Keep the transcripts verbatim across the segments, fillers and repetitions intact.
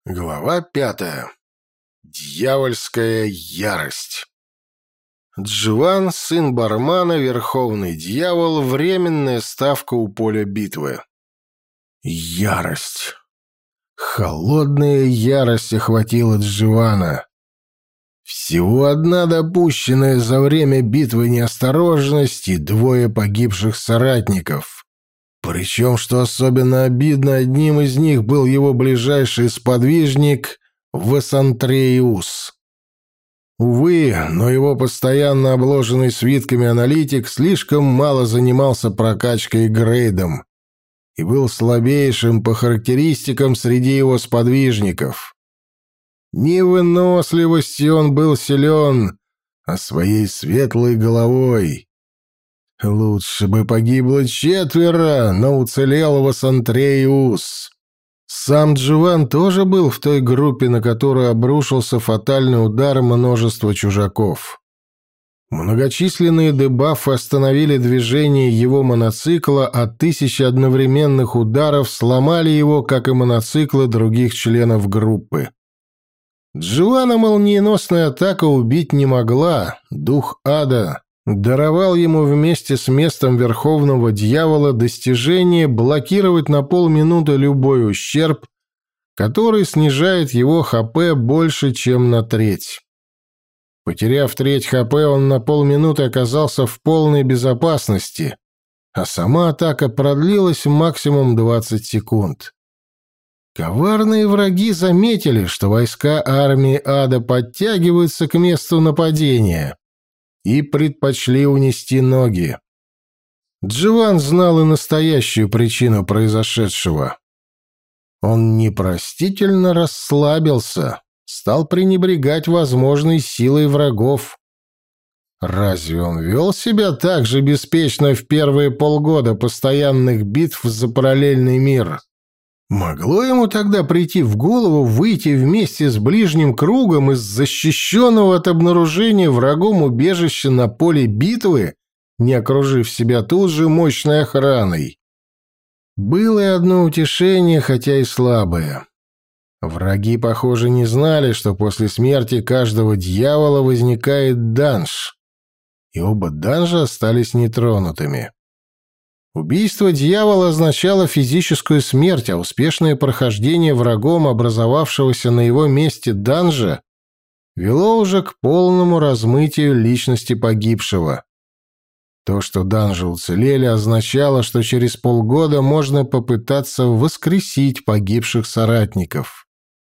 Глава пятая. Дьявольская ярость. Дживан, сын Бармана, верховный дьявол, временная ставка у поля битвы. Ярость. Холодная ярость охватила Дживана. Всего одна допущенная за время битвы неосторожность и двое погибших соратников. Причем, что особенно обидно, одним из них был его ближайший сподвижник Весантреиус. Увы, но его постоянно обложенный свитками аналитик слишком мало занимался прокачкой грейдом и был слабейшим по характеристикам среди его сподвижников. Не выносливостью он был силен, а своей светлой головой. Лучше бы погибло четверо, но уцелел Весантреиус. Сам Дживан тоже был в той группе, на которую обрушился фатальный удар множества чужаков. Многочисленные дебафы остановили движение его моноцикла, а тысячи одновременных ударов сломали его, как и моноциклы других членов группы. Дживана молниеносная атака убить не могла, дух ада даровал ему вместе с местом Верховного Дьявола достижение блокировать на полминуты любой ущерб, который снижает его ХП больше, чем на треть. Потеряв треть ХП, он на полминуты оказался в полной безопасности, а сама атака продлилась максимум двадцать секунд. Коварные враги заметили, что войска армии ада подтягиваются к месту нападения, и предпочли унести ноги. Дживан знал и настоящую причину произошедшего. Он непростительно расслабился, стал пренебрегать возможной силой врагов. Разве он вел себя так же беспечно в первые полгода постоянных битв за параллельный мир? Могло ему тогда прийти в голову выйти вместе с ближним кругом из защищенного от обнаружения врагом убежища на поле битвы, не окружив себя тут же мощной охраной? Было и одно утешение, хотя и слабое. Враги, похоже, не знали, что после смерти каждого дьявола возникает данж, и оба данжа остались нетронутыми. Убийство дьявола означало физическую смерть, а успешное прохождение врагом образовавшегося на его месте данжа вело уже к полному размытию личности погибшего. То, что данжи уцелели, означало, что через полгода можно попытаться воскресить погибших соратников.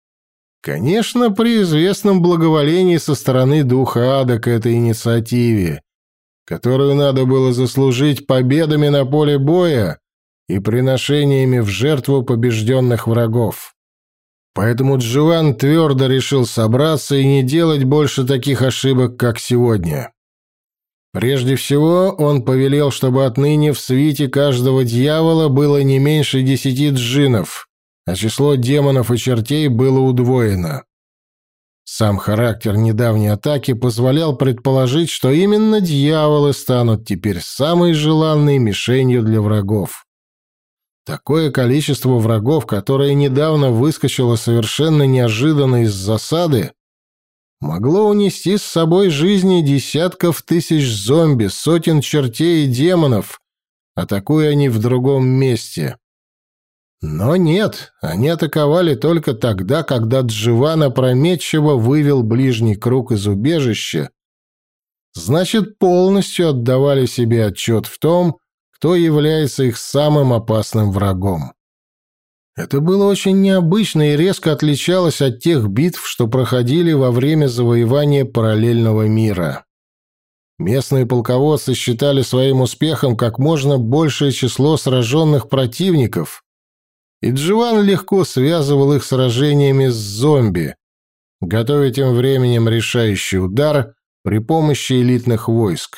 Конечно, при известном благоволении со стороны духа ада к этой инициативе, которую надо было заслужить победами на поле боя и приношениями в жертву побежденных врагов. Поэтому Дживан твердо решил собраться и не делать больше таких ошибок, как сегодня. Прежде всего, он повелел, чтобы отныне в свите каждого дьявола было не меньше десяти джиннов, а число демонов и чертей было удвоено. Сам характер недавней атаки позволял предположить, что именно дьяволы станут теперь самой желанной мишенью для врагов. Такое количество врагов, которое недавно выскочило совершенно неожиданно из засады, могло унести с собой жизни десятков тысяч зомби, сотен чертей и демонов, атакуя они в другом месте. Но нет, они атаковали только тогда, когда Дживан опрометчиво вывел ближний круг из убежища, значит, полностью отдавали себе отчет в том, кто является их самым опасным врагом. Это было очень необычно и резко отличалось от тех битв, что проходили во время завоевания параллельного мира. Местные полководцы считали своим успехом как можно большее число сраженных противников, и Дживан легко связывал их сражениями с зомби, готовя тем временем решающий удар при помощи элитных войск.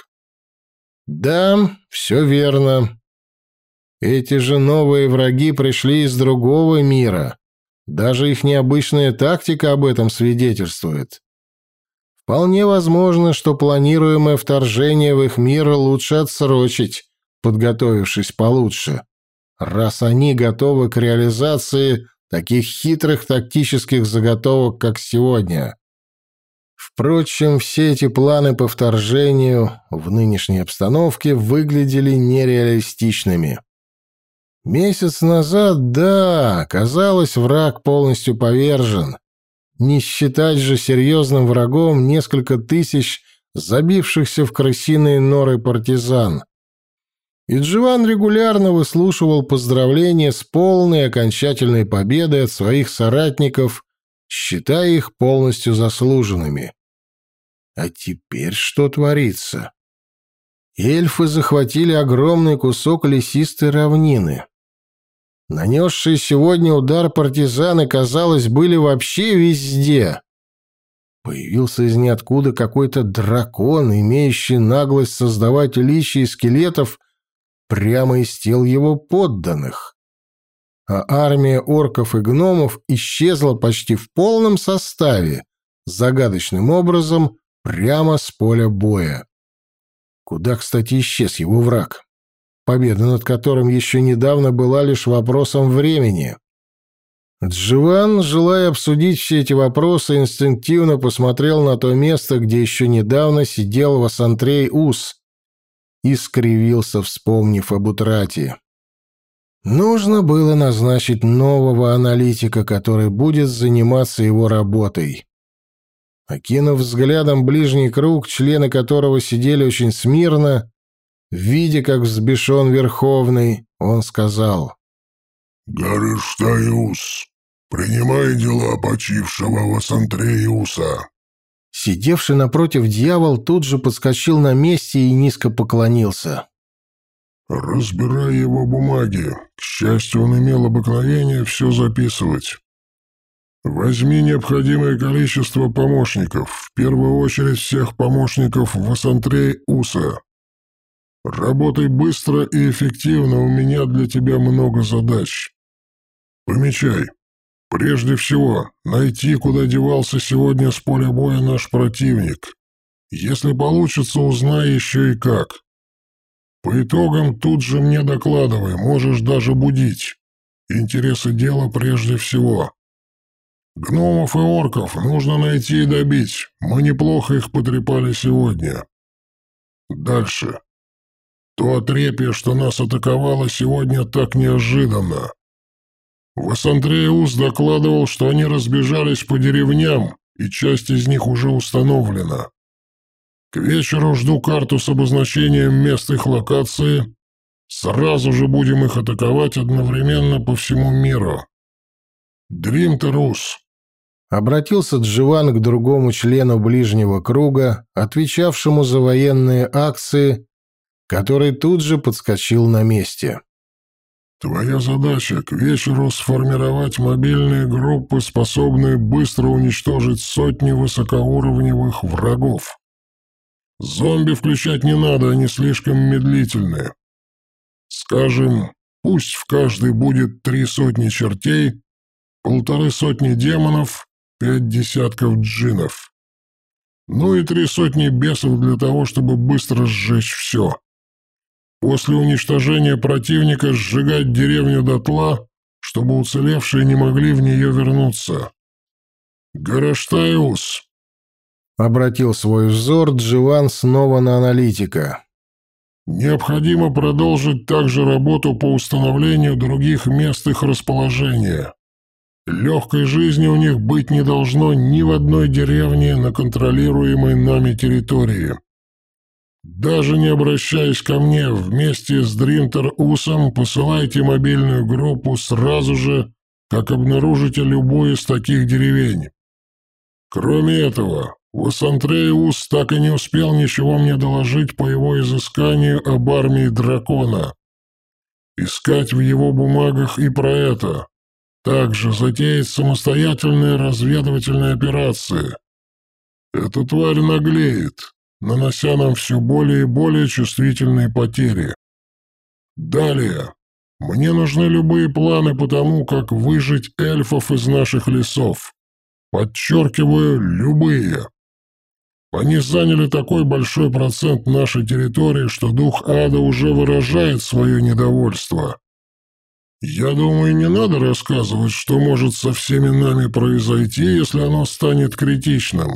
Да, все верно. Эти же новые враги пришли из другого мира. Даже их необычная тактика об этом свидетельствует. Вполне возможно, что планируемое вторжение в их мир лучше отсрочить, подготовившись получше, раз они готовы к реализации таких хитрых тактических заготовок, как сегодня. Впрочем, все эти планы по вторжению в нынешней обстановке выглядели нереалистичными. Месяц назад, да, казалось, враг полностью повержен. Не считать же серьезным врагом несколько тысяч забившихся в крысиные норы партизан. И Джован регулярно выслушивал поздравления с полной окончательной победой от своих соратников, считая их полностью заслуженными. А теперь что творится? Эльфы захватили огромный кусок лесистой равнины. Нанесшие сегодня удар партизаны, казалось, были вообще везде. Появился из ниоткуда какой-то дракон, имеющий наглость создавать личи и скелетов прямо из тел его подданных. А армия орков и гномов исчезла почти в полном составе, загадочным образом, прямо с поля боя. Куда, кстати, исчез его враг, победа над которым еще недавно была лишь вопросом времени. Джован, желая обсудить все эти вопросы, инстинктивно посмотрел на то место, где еще недавно сидел Васантрей Ус, и скривился, вспомнив об утрате. Нужно было назначить нового аналитика, который будет заниматься его работой. Окинув взглядом ближний круг, члены которого сидели очень смирно, видя, как взбешен Верховный, он сказал: «Гарыштаюс, принимай дела почившего Васантреюса». Сидевший напротив дьявол тут же подскочил на месте и низко поклонился. «Разбирай его бумаги. К счастью, он имел обыкновение все записывать. Возьми необходимое количество помощников, в первую очередь всех помощников Васантрей-Уса. Работай быстро и эффективно, у меня для тебя много задач. Помечай. Прежде всего, найти, куда девался сегодня с поля боя наш противник. Если получится, узнай еще и как. По итогам тут же мне докладывай, можешь даже будить. Интересы дела прежде всего. Гномов и орков нужно найти и добить. Мы неплохо их потрепали сегодня. Дальше. То отрепье, что нас атаковало сегодня так неожиданно. Васантреус докладывал, что они разбежались по деревням, и часть из них уже установлена. К вечеру жду карту с обозначением мест их локации. Сразу же будем их атаковать одновременно по всему миру. Дримтерус. Обратился Джован к другому члену ближнего круга, отвечавшему за военные акции, который тут же подскочил на месте. Твоя задача к вечеру сформировать мобильные группы, способные быстро уничтожить сотни высокоуровневых врагов. Зомби включать не надо, они слишком медлительные. Скажем, пусть в каждой будет три сотни чертей, полторы сотни демонов, пять десятков джиннов. Ну и три сотни бесов для того, чтобы быстро сжечь все. После уничтожения противника сжигать деревню дотла, чтобы уцелевшие не могли в нее вернуться. Гарыштаюс. Обратил свой взор Джован снова на аналитика. Необходимо продолжить также работу по установлению других мест их расположения. Легкой жизни у них быть не должно ни в одной деревне на контролируемой нами территории. Даже не обращаясь ко мне, вместе с Дримтер-Усом посылайте мобильную группу сразу же, как обнаружите любую из таких деревень. Кроме этого, Васантрей-Ус так и не успел ничего мне доложить по его изысканию об армии дракона. Искать в его бумагах и про это. Также затеять самостоятельные разведывательные операции. Эта тварь наглеет, нанося нам все более и более чувствительные потери. Далее. Мне нужны любые планы по тому, как выжить эльфов из наших лесов. Подчеркиваю, любые. Они заняли такой большой процент нашей территории, что дух ада уже выражает свое недовольство. Я думаю, не надо рассказывать, что может со всеми нами произойти, если оно станет критичным».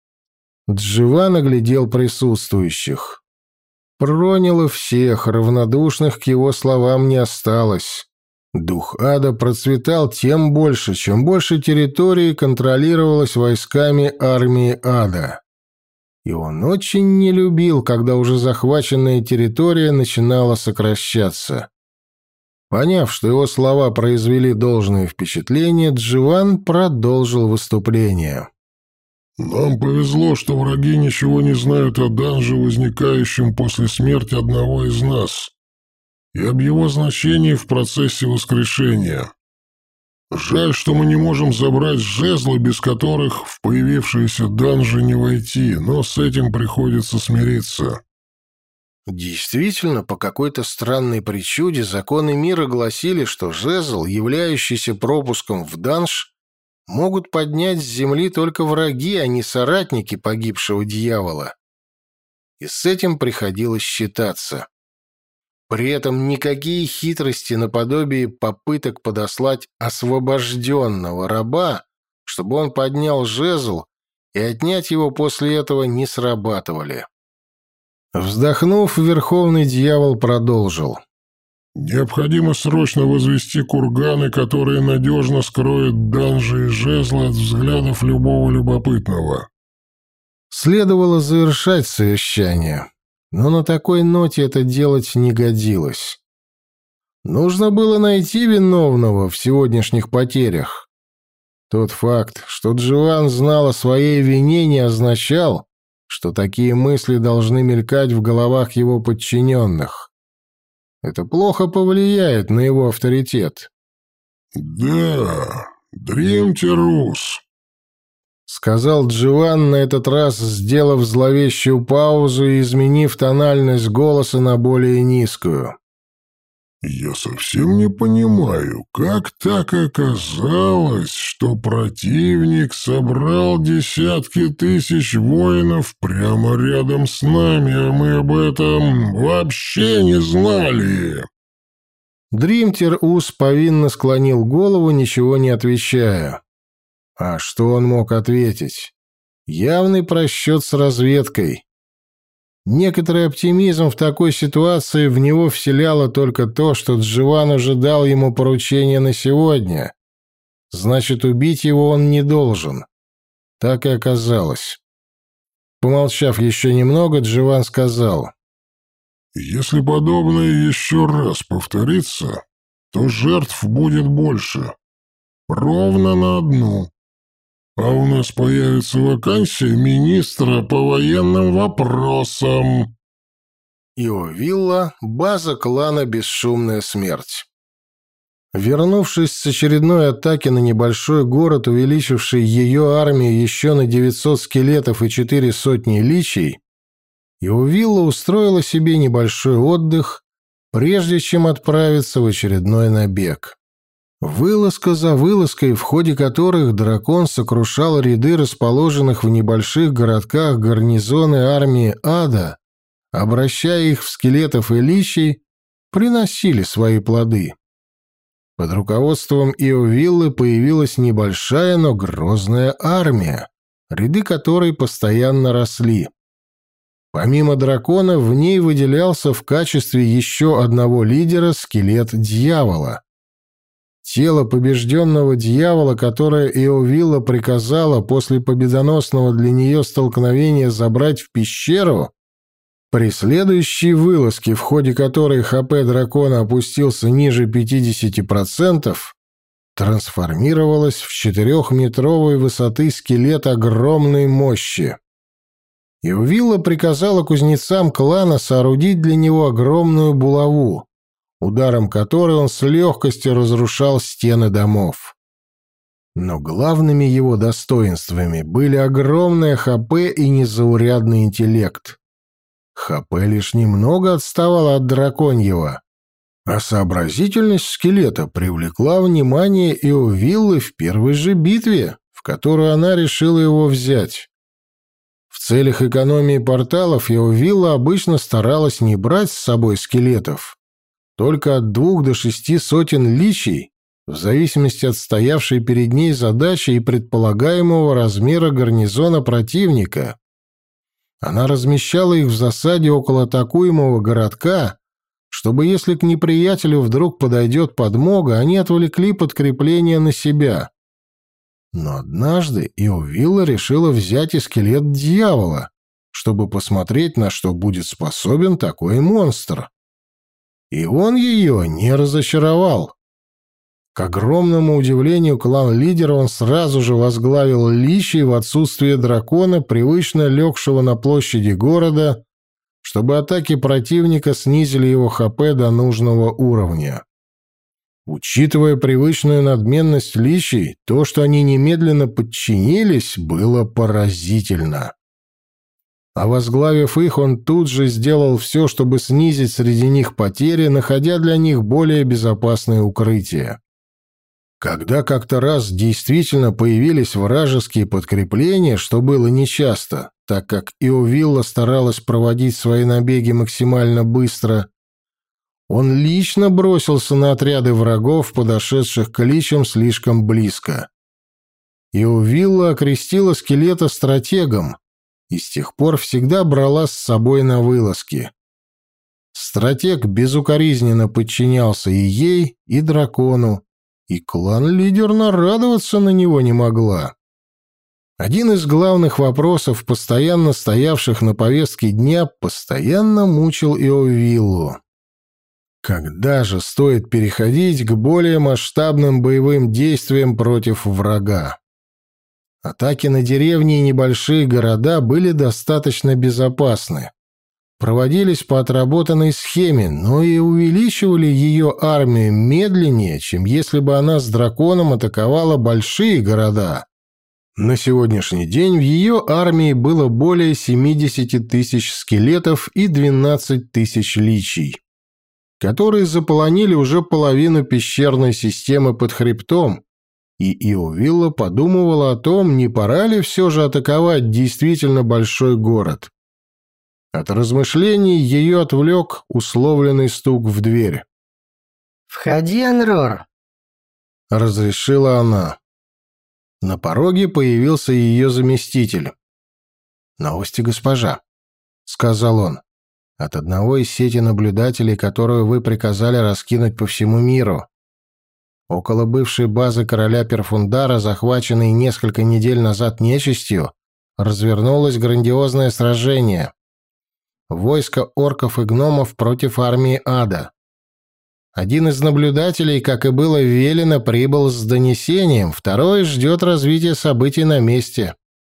Дживан оглядел присутствующих. Проняло всех, равнодушных к его словам не осталось. Дух ада процветал тем больше, чем больше территории контролировалось войсками армии ада. И он очень не любил, когда уже захваченная территория начинала сокращаться. Поняв, что его слова произвели должное впечатление, Дживан продолжил выступление. «Нам повезло, что враги ничего не знают о данже, возникающем после смерти одного из нас, и об его значении в процессе воскрешения. Жаль, что мы не можем забрать жезлы, без которых в появившиеся данжи не войти, но с этим приходится смириться». Действительно, по какой-то странной причуде законы мира гласили, что жезл, являющийся пропуском в данж, могут поднять с земли только враги, а не соратники погибшего дьявола. И с этим приходилось считаться. При этом никакие хитрости наподобие попыток подослать освобожденного раба, чтобы он поднял жезл, и отнять его после этого не срабатывали. Вздохнув, верховный дьявол продолжил. «Необходимо срочно возвести курганы, которые надежно скроют данжи и жезлы от взглядов любого любопытного». Следовало завершать совещание, но на такой ноте это делать не годилось. Нужно было найти виновного в сегодняшних потерях. Тот факт, что Дживан знал о своей вине, не означал, что такие мысли должны мелькать в головах его подчиненных. Это плохо повлияет на его авторитет. «Да, Дримте, Рус», — сказал Дживан, на этот раз сделав зловещую паузу и изменив тональность голоса на более низкую. «Я совсем не понимаю, как так оказалось, что противник собрал десятки тысяч воинов прямо рядом с нами, а мы об этом вообще не знали». Дримтер Ус повинно склонил голову, ничего не отвечая. А что он мог ответить? Явный просчет с разведкой. Некоторый оптимизм в такой ситуации в него вселяло только то, что Дживан уже дал ему поручение на сегодня. Значит, убить его он не должен. Так и оказалось. Помолчав еще немного, Дживан сказал: «Если подобное еще раз повторится, то жертв будет больше. Ровно на одну. А у нас появится вакансия министра по военным вопросам». Иовилла, база клана «Бесшумная смерть». Вернувшись с очередной атаки на небольшой город, увеличивший ее армию еще на девятьсот скелетов и четыре сотни личий, Иовилла устроила себе небольшой отдых, прежде чем отправиться в очередной набег. Вылазка за вылазкой, в ходе которых дракон сокрушал ряды расположенных в небольших городках гарнизоны армии ада, обращая их в скелетов и личий, приносили свои плоды. Под руководством Иовиллы появилась небольшая, но грозная армия, ряды которой постоянно росли. Помимо дракона, в ней выделялся в качестве еще одного лидера скелет дьявола. Тело побежденного дьявола, которое Иовилла приказала после победоносного для нее столкновения забрать в пещеру, при следующей вылазке, в ходе которой ХП дракона опустился ниже пятидесяти процентов, трансформировалось в четырехметровой высоты скелет огромной мощи. Иовилла приказала кузнецам клана соорудить для него огромную булаву, ударом которой он с легкостью разрушал стены домов. Но главными его достоинствами были огромное ХП и незаурядный интеллект. ХП лишь немного отставало от драконьего, а сообразительность скелета привлекла внимание Иовиллы в первой же битве, в которую она решила его взять. В целях экономии порталов Иовилла обычно старалась не брать с собой скелетов, только от двух до шести сотен личий, в зависимости от стоявшей перед ней задачи и предполагаемого размера гарнизона противника. Она размещала их в засаде около атакуемого городка, чтобы, если к неприятелю вдруг подойдет подмога, они отвлекли подкрепление на себя. Но однажды Иовилла решила взять и скелет дьявола, чтобы посмотреть, на что будет способен такой монстр. И он ее не разочаровал. К огромному удивлению клан-лидера он сразу же возглавил личий в отсутствие дракона, привычно легшего на площади города, чтобы атаки противника снизили его ХП до нужного уровня. Учитывая привычную надменность личий, то, что они немедленно подчинились, было поразительно. А возглавив их, он тут же сделал все, чтобы снизить среди них потери, находя для них более безопасные укрытия. Когда как-то раз действительно появились вражеские подкрепления, что было нечасто, так как Иовилла старалась проводить свои набеги максимально быстро, он лично бросился на отряды врагов, подошедших к личам слишком близко. Иовилла окрестила скелета стратегом и с тех пор всегда брала с собой на вылазки. Стратег безукоризненно подчинялся и ей, и дракону, и клан-лидер нарадоваться на него не могла. Один из главных вопросов, постоянно стоявших на повестке дня, постоянно мучил Иовиллу. Когда же стоит переходить к более масштабным боевым действиям против врага? Атаки на деревни и небольшие города были достаточно безопасны. Проводились по отработанной схеме, но и увеличивали ее армию медленнее, чем если бы она с драконом атаковала большие города. На сегодняшний день в ее армии было более семьдесят тысяч скелетов и двенадцать тысяч личий, которые заполонили уже половину пещерной системы под хребтом, и Иовилла подумывала о том, не пора ли все же атаковать действительно большой город. От размышлений ее отвлек условленный стук в дверь. «Входи, Анрор», — разрешила она. На пороге появился ее заместитель. «Новости, госпожа», — сказал он, — «от одного из сети наблюдателей, которую вы приказали раскинуть по всему миру. Около бывшей базы короля Перфундара, захваченной несколько недель назад нечистью, развернулось грандиозное сражение. Войско орков и гномов против армии ада. Один из наблюдателей, как и было велено, прибыл с донесением, второй ждет развития событий на месте».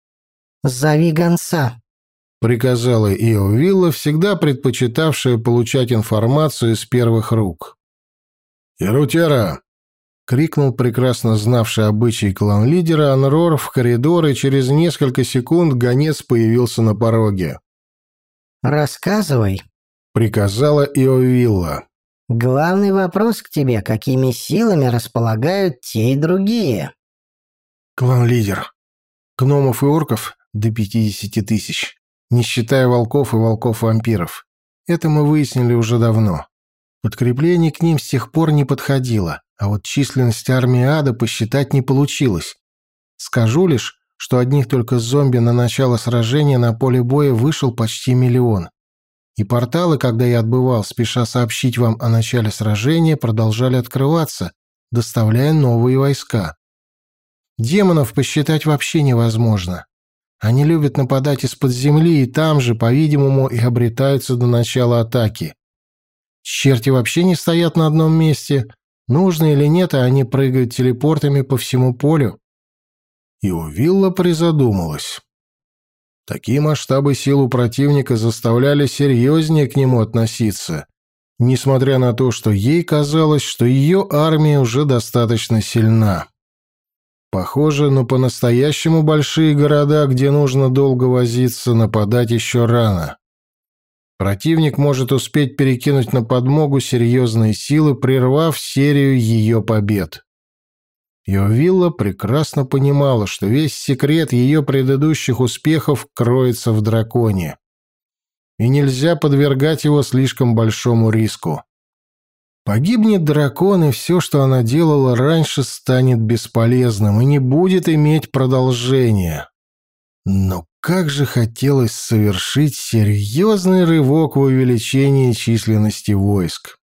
«Зови гонца», — приказала Иовилла, всегда предпочитавшая получать информацию из первых рук. «Ирутера!» — крикнул прекрасно знавший обычаи клан-лидера Анрор в коридор, и через несколько секунд гонец появился на пороге. «Рассказывай», — приказала Иовилла. «Главный вопрос к тебе, какими силами располагают те и другие?» «Клан-лидер. Гномов и орков до пятидесяти тысяч, не считая волков и волков-вампиров. Это мы выяснили уже давно. Подкрепление к ним с тех пор не подходило, а вот численность армии ада посчитать не получилось. Скажу лишь, что одних только зомби на начало сражения на поле боя вышел почти миллион. И порталы, когда я отбывал, спеша сообщить вам о начале сражения, продолжали открываться, доставляя новые войска. Демонов посчитать вообще невозможно. Они любят нападать из-под земли, и там же, по-видимому, и обретаются до начала атаки. Черти вообще не стоят на одном месте. Нужно или нет, а они прыгают телепортами по всему полю». Иовилла призадумалась. Такие масштабы сил у противника заставляли серьезнее к нему относиться, несмотря на то, что ей казалось, что ее армия уже достаточно сильна. Похоже, но по-настоящему большие города, где нужно долго возиться, нападать еще рано. Противник может успеть перекинуть на подмогу серьезные силы, прервав серию ее побед. Иовилла прекрасно понимала, что весь секрет ее предыдущих успехов кроется в драконе, и нельзя подвергать его слишком большому риску. Погибнет дракон, и все, что она делала раньше, станет бесполезным и не будет иметь продолжения. Но как же хотелось совершить серьезный рывок в увеличении численности войск.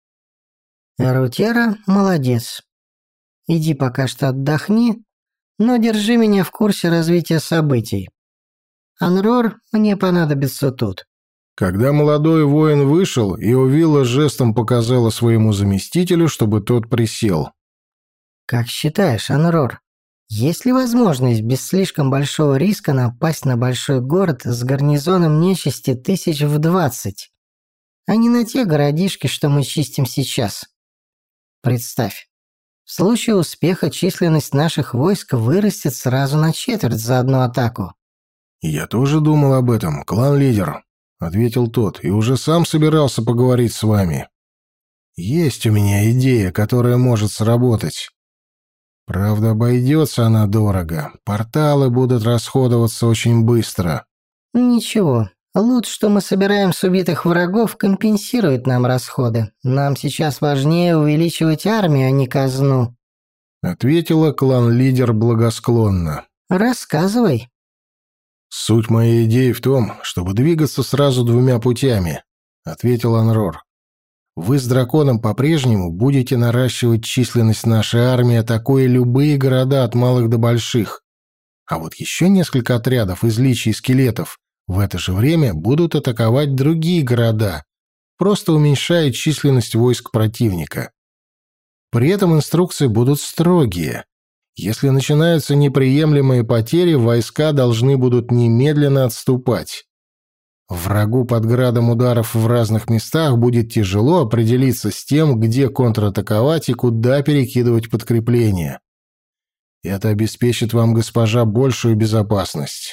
Рутера молодец. Иди пока что отдохни, но держи меня в курсе развития событий. Анрор мне понадобится тут. Когда молодой воин вышел, Иовилла жестом показала своему заместителю, чтобы тот присел. Как считаешь, Анрор, есть ли возможность без слишком большого риска напасть на большой город с гарнизоном нечисти тысяч в двадцать, а не на те городишки, что мы чистим сейчас? Представь, в случае успеха численность наших войск вырастет сразу на четверть за одну атаку. «Я тоже думал об этом, клан-лидер», — ответил тот, — «и уже сам собирался поговорить с вами. Есть у меня идея, которая может сработать. Правда, обойдется она дорого. Порталы будут расходоваться очень быстро». Ничего, лут, что мы собираем с убитых врагов, компенсирует нам расходы. Нам сейчас важнее увеличивать армию, а не казну. Ответила клан-лидер благосклонно. Рассказывай. «Суть моей идеи в том, чтобы двигаться сразу двумя путями», — ответил Анрор. «Вы с драконом по-прежнему будете наращивать численность нашей армии, атакуя любые города от малых до больших. А вот еще несколько отрядов из личий и скелетов в это же время будут атаковать другие города, просто уменьшая численность войск противника. При этом инструкции будут строгие. Если начинаются неприемлемые потери, войска должны будут немедленно отступать. Врагу под градом ударов в разных местах будет тяжело определиться с тем, где контратаковать и куда перекидывать подкрепления. Это обеспечит вам, госпожа, большую безопасность».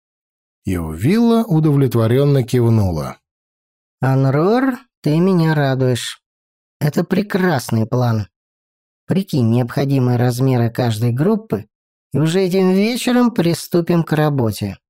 Иовилла удовлетворенно кивнула. Анрор, ты меня радуешь. Это прекрасный план. Прикинь необходимые размеры каждой группы, и уже этим вечером приступим к работе.